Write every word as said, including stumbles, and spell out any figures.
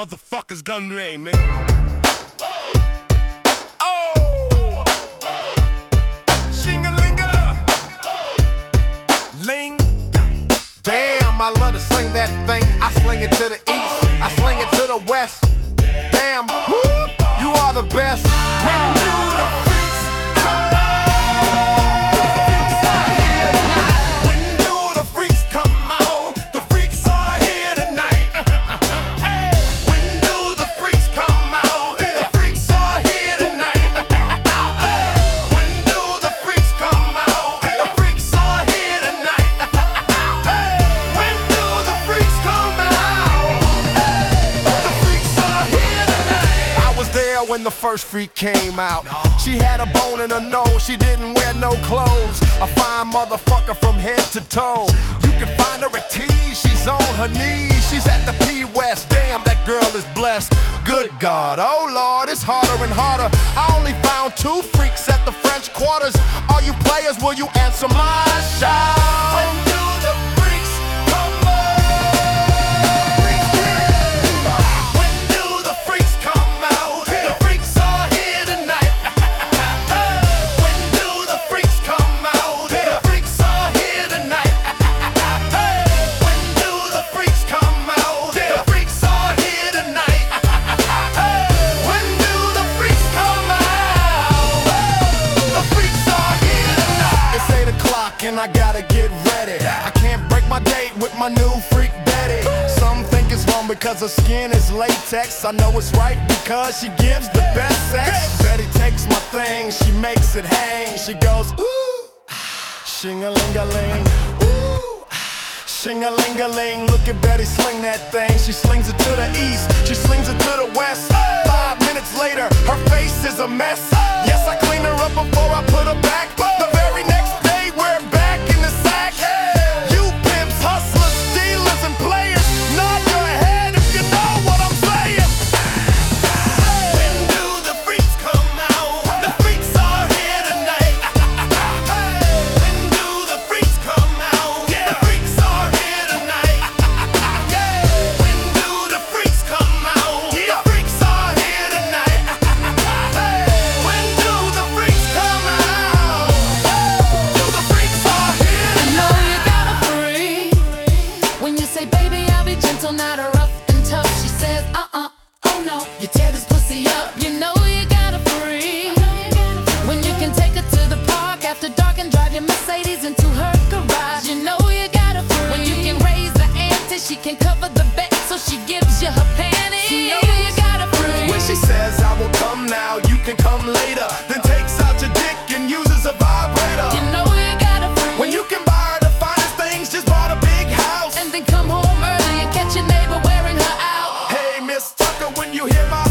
motherfuckers done rain, man. Oh, Shing-a-linga, ling. Damn, I love to sling that thing. I sling it to the east, I sling it to the west. Damn, whoop, you are the best. When do the freaks come out? When do the freaks come out? The freaks are here tonight. When do the freaks come out? The freaks are here tonight. When do the freaks come out? The freaks are here tonight. When do the freaks come out? The freaks are here tonight. I was there when the first freak came out. She had a bone in her nose, she didn't wear no clothes. A fine motherfucker from head to toe. You can find her at T, she's on her knees. She's at the P West, damn, that girl is blessed. Good God, oh Lord, it's harder and harder. I only found two freaks at the French Quarters. All you players, will you answer my shout? When do the freaks come out? When do the freaks come out? The freaks are here tonight. When do the freaks come out? The freaks are here tonight. When do the freaks come out? The freaks are here tonight. When do the freaks come out? The freaks are here tonight. It's eight o'clock and I gotta get ready. I can't break my date with my new freak Betty. Some think it's wrong because her skin is latex. I know it's right because she gives the best sex. Betty takes my thing, she makes it hang. She goes, ooh, shing-a-ling-a-ling, ooh, shing-a-ling-a-ling. Look at Betty sling that thing. She slings it to the east, she slings it to the west. Five minutes later, her face is a mess. Yes, I clean her up before I put her back. The very next day, we're back in the sack. You pimps, hustlers, stealers, and players, nod your head if you know what I'm saying. When do the freaks come out? The freaks are here tonight. When do the freaks come out? The freaks are here tonight. When do the freaks come out? The freaks are here tonight. When do the freaks come out? Do the freaks are here I know you got a freak. When you say, baby, I'll be gentle, not a rough and tough. She says, uh-uh, oh no, you tear this pussy up. You know you got a freak. When you can take her to the park after dark and drive your Mercedes into her garage. You know you got a freak. When you can raise the ante, she can cover the bet, so she gives you her panties. You know you got a freak. When she says I will come now, you can come later, then takes out your dick and uses a vibrator. You know you got a freak. When you can buy her the finest things, just bought a big house. And then come home early and catch your neighbor wearing her out. Hey, Miss Tucker, when you hear my